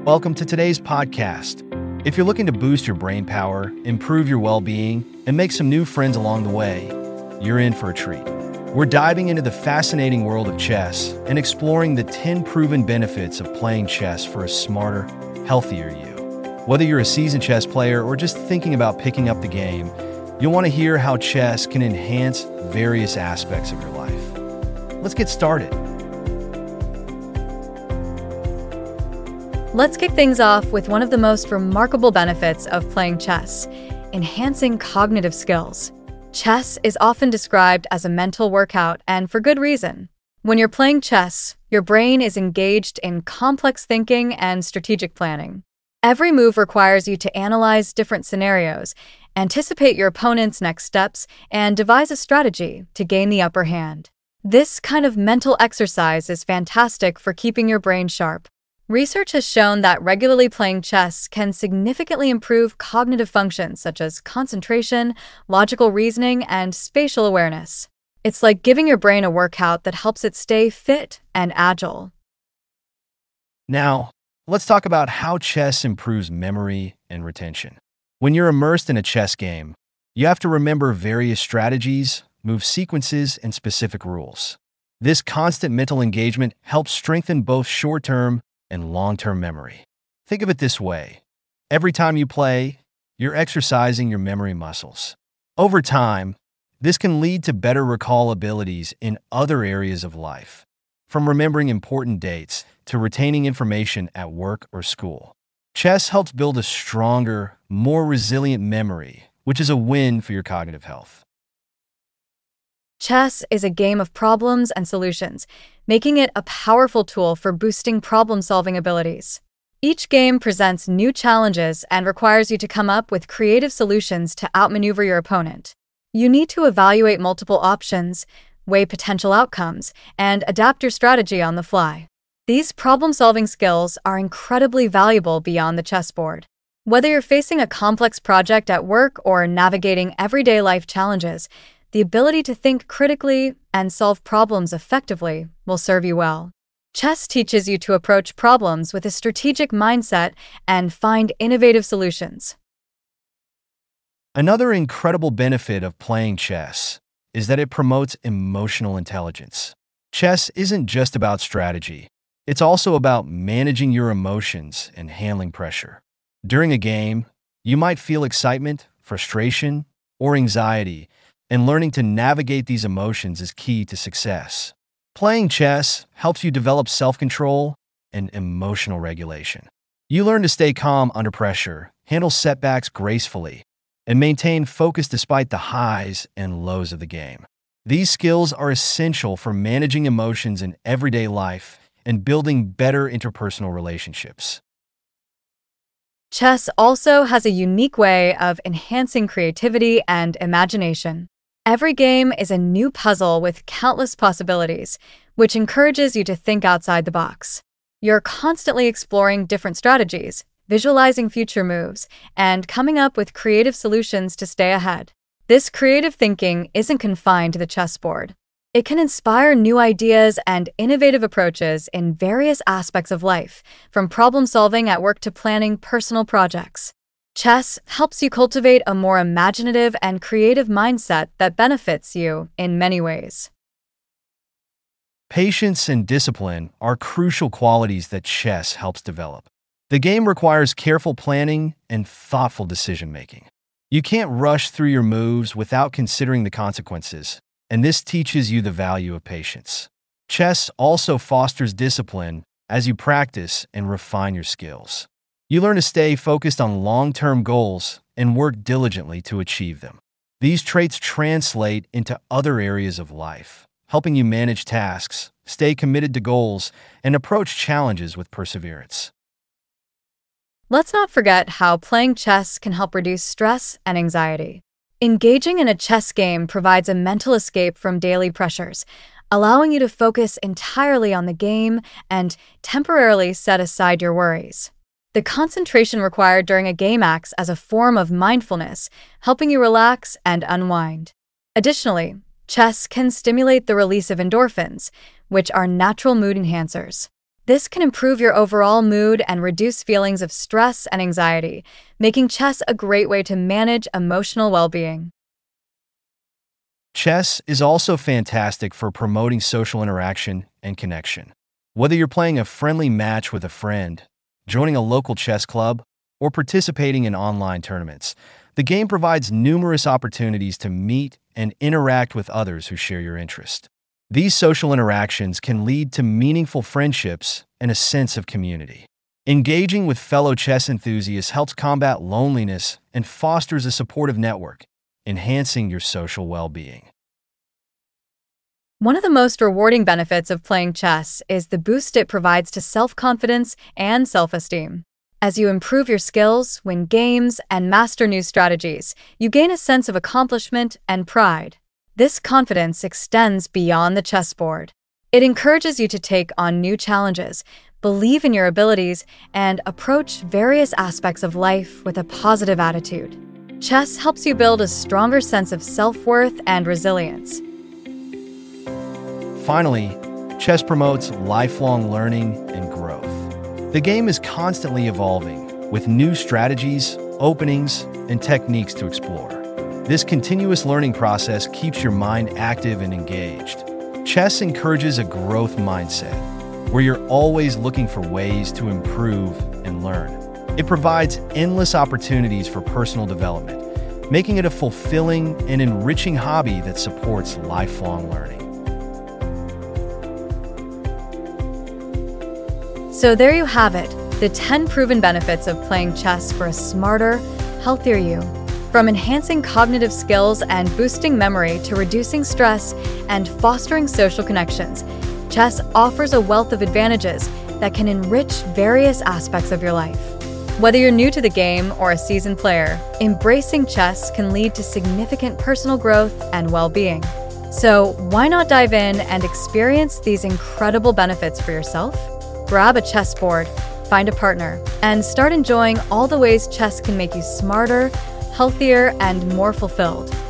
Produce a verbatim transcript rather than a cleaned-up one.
Welcome to today's podcast. If you're looking to boost your brain power, improve your well-being, and make some new friends along the way, you're in for a treat. We're diving into the fascinating world of chess and exploring the ten proven benefits of playing chess for a smarter, healthier you. Whether you're a seasoned chess player or just thinking about picking up the game, you'll want to hear how chess can enhance various aspects of your life. Let's get started. Let's kick things off with one of the most remarkable benefits of playing chess: enhancing cognitive skills. Chess is often described as a mental workout, and for good reason. When you're playing chess, your brain is engaged in complex thinking and strategic planning. Every move requires you to analyze different scenarios, anticipate your opponent's next steps, and devise a strategy to gain the upper hand. This kind of mental exercise is fantastic for keeping your brain sharp. Research has shown that regularly playing chess can significantly improve cognitive functions such as concentration, logical reasoning, and spatial awareness. It's like giving your brain a workout that helps it stay fit and agile. Now, let's talk about how chess improves memory and retention. When you're immersed in a chess game, you have to remember various strategies, move sequences, and specific rules. This constant mental engagement helps strengthen both short-term and long-term memory. Think of it this way. Every time you play, you're exercising your memory muscles. Over time, this can lead to better recall abilities in other areas of life, from remembering important dates to retaining information at work or school. Chess helps build a stronger, more resilient memory, which is a win for your cognitive health. Chess is a game of problems and solutions, making it a powerful tool for boosting problem-solving abilities. Each game presents new challenges and requires you to come up with creative solutions to outmaneuver your opponent. You need to evaluate multiple options, weigh potential outcomes, and adapt your strategy on the fly. These problem-solving skills are incredibly valuable beyond the chessboard. Whether you're facing a complex project at work or navigating everyday life challenges, the ability to think critically and solve problems effectively will serve you well. Chess teaches you to approach problems with a strategic mindset and find innovative solutions. Another incredible benefit of playing chess is that it promotes emotional intelligence. Chess isn't just about strategy. It's also about managing your emotions and handling pressure. During a game, you might feel excitement, frustration, or anxiety, and learning to navigate these emotions is key to success. Playing chess helps you develop self-control and emotional regulation. You learn to stay calm under pressure, handle setbacks gracefully, and maintain focus despite the highs and lows of the game. These skills are essential for managing emotions in everyday life and building better interpersonal relationships. Chess also has a unique way of enhancing creativity and imagination. Every game is a new puzzle with countless possibilities, which encourages you to think outside the box. You're constantly exploring different strategies, visualizing future moves, and coming up with creative solutions to stay ahead. This creative thinking isn't confined to the chessboard. It can inspire new ideas and innovative approaches in various aspects of life, from problem-solving at work to planning personal projects. Chess helps you cultivate a more imaginative and creative mindset that benefits you in many ways. Patience and discipline are crucial qualities that chess helps develop. The game requires careful planning and thoughtful decision-making. You can't rush through your moves without considering the consequences, and this teaches you the value of patience. Chess also fosters discipline as you practice and refine your skills. You learn to stay focused on long-term goals and work diligently to achieve them. These traits translate into other areas of life, helping you manage tasks, stay committed to goals, and approach challenges with perseverance. Let's not forget how playing chess can help reduce stress and anxiety. Engaging in a chess game provides a mental escape from daily pressures, allowing you to focus entirely on the game and temporarily set aside your worries. The concentration required during a game acts as a form of mindfulness, helping you relax and unwind. Additionally, chess can stimulate the release of endorphins, which are natural mood enhancers. This can improve your overall mood and reduce feelings of stress and anxiety, making chess a great way to manage emotional well-being. Chess is also fantastic for promoting social interaction and connection. Whether you're playing a friendly match with a friend, joining a local chess club, or participating in online tournaments, the game provides numerous opportunities to meet and interact with others who share your interest. These social interactions can lead to meaningful friendships and a sense of community. Engaging with fellow chess enthusiasts helps combat loneliness and fosters a supportive network, enhancing your social well-being. One of the most rewarding benefits of playing chess is the boost it provides to self-confidence and self-esteem. As you improve your skills, win games, and master new strategies, you gain a sense of accomplishment and pride. This confidence extends beyond the chessboard. It encourages you to take on new challenges, believe in your abilities, and approach various aspects of life with a positive attitude. Chess helps you build a stronger sense of self-worth and resilience. Finally, chess promotes lifelong learning and growth. The game is constantly evolving, with new strategies, openings, and techniques to explore. This continuous learning process keeps your mind active and engaged. Chess encourages a growth mindset, where you're always looking for ways to improve and learn. It provides endless opportunities for personal development, making it a fulfilling and enriching hobby that supports lifelong learning. So there you have it, the ten proven benefits of playing chess for a smarter, healthier you. From enhancing cognitive skills and boosting memory to reducing stress and fostering social connections, chess offers a wealth of advantages that can enrich various aspects of your life. Whether you're new to the game or a seasoned player, embracing chess can lead to significant personal growth and well-being. So why not dive in and experience these incredible benefits for yourself? Grab a chessboard, find a partner, and start enjoying all the ways chess can make you smarter, healthier, and more fulfilled.